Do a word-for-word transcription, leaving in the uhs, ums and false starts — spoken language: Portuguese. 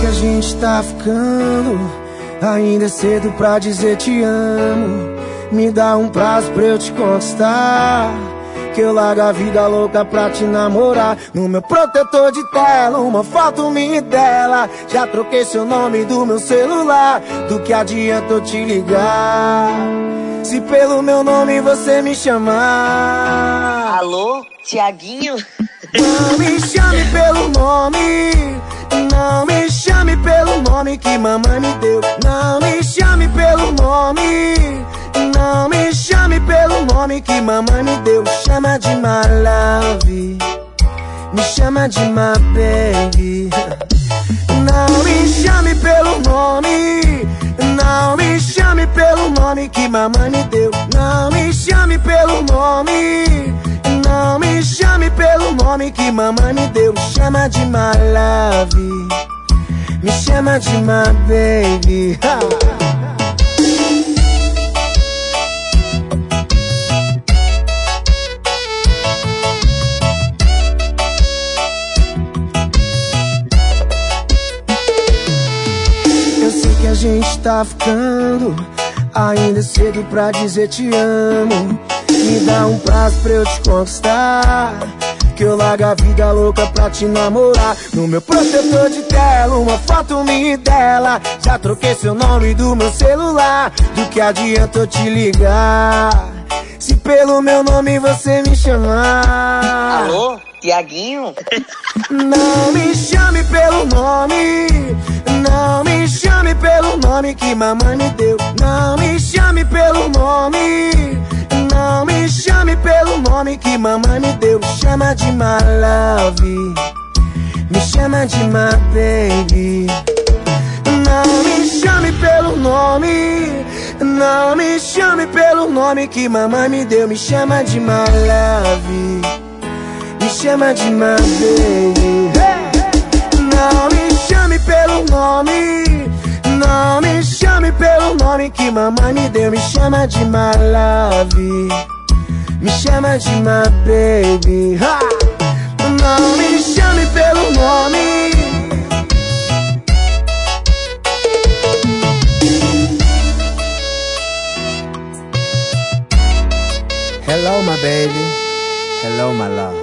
que a gente tá ficando, ainda é cedo pra dizer te amo. Me dá um prazo pra eu te conquistar, que eu largo a vida louca pra te namorar. No meu protetor de tela, uma foto minha e dela. Já troquei seu nome do meu celular. Do que adianta eu te ligar, se pelo meu nome você me chamar? Alô, Tiaguinho? Não me chame pelo nome, não me chame pelo nome que mamãe me deu. Não me chame pelo nome, não me chame pelo nome que mamãe me deu. Chama de my love, me chama de my baby. Não me chame pelo nome, não me chame pelo nome que mamãe me deu. Não me chame pelo nome, não me chame pelo nome que mamãe me deu. Chama de my love, me chama de my baby. Eu sei que a gente tá ficando, ainda é cedo pra dizer te amo. Me dá um prazo pra eu te conquistar, que eu largo a vida louca pra te namorar. No meu protetor de tela, uma foto minha e dela. Já troquei seu nome do meu celular. Do que adianta eu te ligar, se pelo meu nome você me chamar? Alô, Tiaguinho? Não me chame pelo nome, não me chame pelo nome que mamãe me deu. Não me chame pelo nome, não me chame pelo nome que mamãe me deu. Chama de my love, me chama de my baby. Não me chame pelo nome, não me chame pelo nome que mamãe me deu. Me chama de my love, me chama de my baby. Não me chame pelo nome, não me chame pelo nome que mamãe me deu. Me chama de my love, me chama de my baby. Ha! Não me chame pelo nome. Hello my baby, hello my love.